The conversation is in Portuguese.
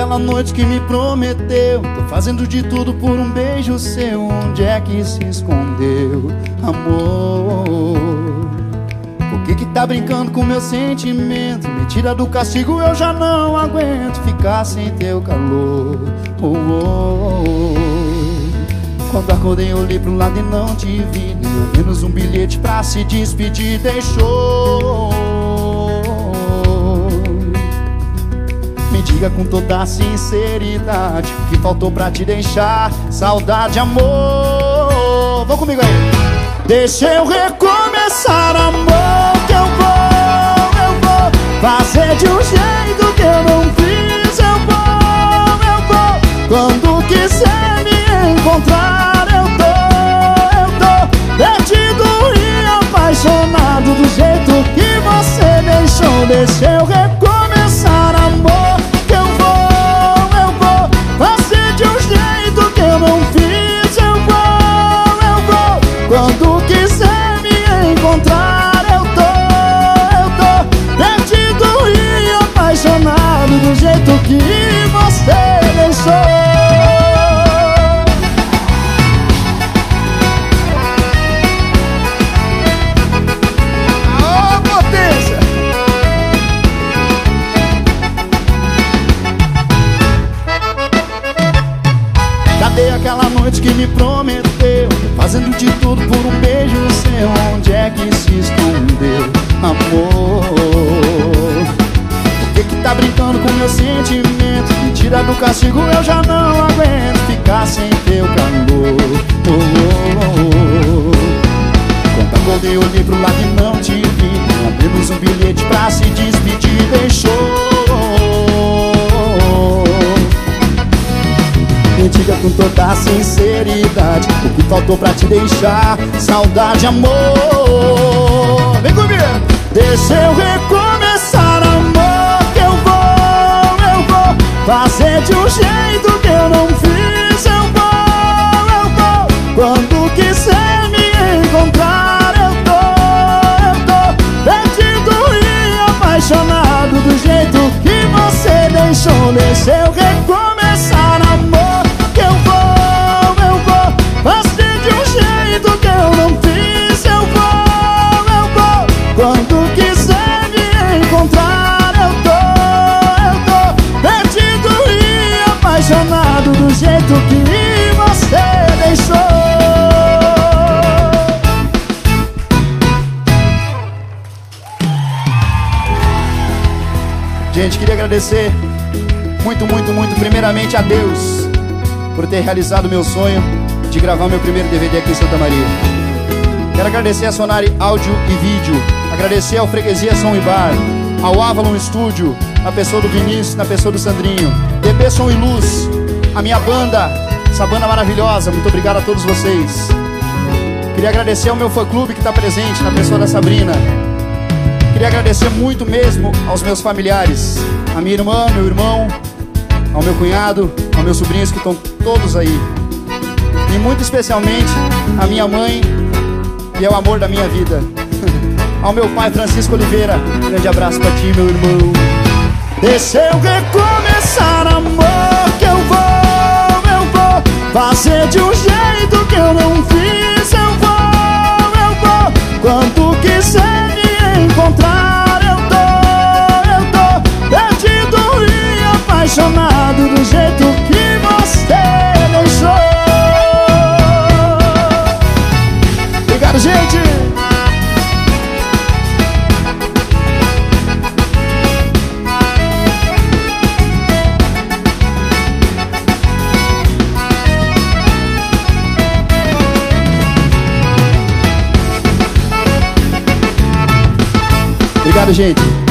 aquela noite que me prometeu. Tô fazendo de tudo por um beijo seu. Onde é que se escondeu, amor? Por que tá brincando com meu sentimento? Me tira do castigo, eu já não aguento ficar sem teu calor. Quando acordei eu olhei pro lado e não te vi, nem ao menos um bilhete pra se despedir deixou. Me diga com toda a sinceridade o que faltou pra te deixar saudade, amor. Vão comigo aí. Deixa eu recomeçar, amor, que eu vou fazer de um jeito que eu não fiz. Eu vou, quando quiser me encontrar, eu tô perdido e apaixonado do jeito que você deixou. Deixa eu recomeçar, amor, que eu vou fazer de um jeito que eu não fiz. Eu vou, quando quiser me encontrar, eu tô perdido e apaixonado do jeito que você deixou. Cadê aquela noite que me prometeu? Fazendo de tudo por um beijo seu. Onde é que se escondeu, amor? Por que tá brincando com meu sentimento? Me tira do castigo, eu já não aguento ficar sem teu calor. Quando acordei eu olhei pro lado e não te vi, nem ao menos um bilhete pra se despedir deixou. Me diga com toda a sinceridade o que faltou pra te deixar saudade, amor. Vem comigo! Deixa eu recomeçar, amor, que eu vou fazer de um jeito que eu não fiz. Eu vou, quando quiser me encontrar, eu tô perdido e apaixonado do jeito que você deixou. Deixa eu recomeçar, amor, que eu vou fazer de um jeito que eu não fiz. Eu vou, quando quiser me encontrar, eu tô perdido e apaixonado do jeito que você deixou. Gente, queria agradecer muito primeiramente a Deus por ter realizado o meu sonho de gravar meu primeiro DVD aqui em Santa Maria. Quero agradecer a Sonari Áudio e Vídeo, agradecer ao Freguesia Som e Bar, ao Avalon Studio, na pessoa do Vinícius, na pessoa do Sandrinho, DB Som e Luz, a minha banda, essa banda maravilhosa. Muito obrigado a todos vocês. Queria agradecer ao meu fã-clube que está presente, na pessoa da Sabrina. Queria agradecer muito mesmo aos meus familiares, a minha irmã, meu irmão, ao meu cunhado, aos meus sobrinhos que estão todos aí. E muito especialmente a minha mãe e ao amor da minha vida, ao meu pai Francisco Oliveira. Um grande abraço pra ti, meu irmão. Deixa eu recomeçar, amor, que eu vou fazer de um jeito que eu não fiz. Eu vou, quando quiser me encontrar, eu tô perdido e apaixonado do jeito que você deixou. Obrigado, gente! Obrigado, gente!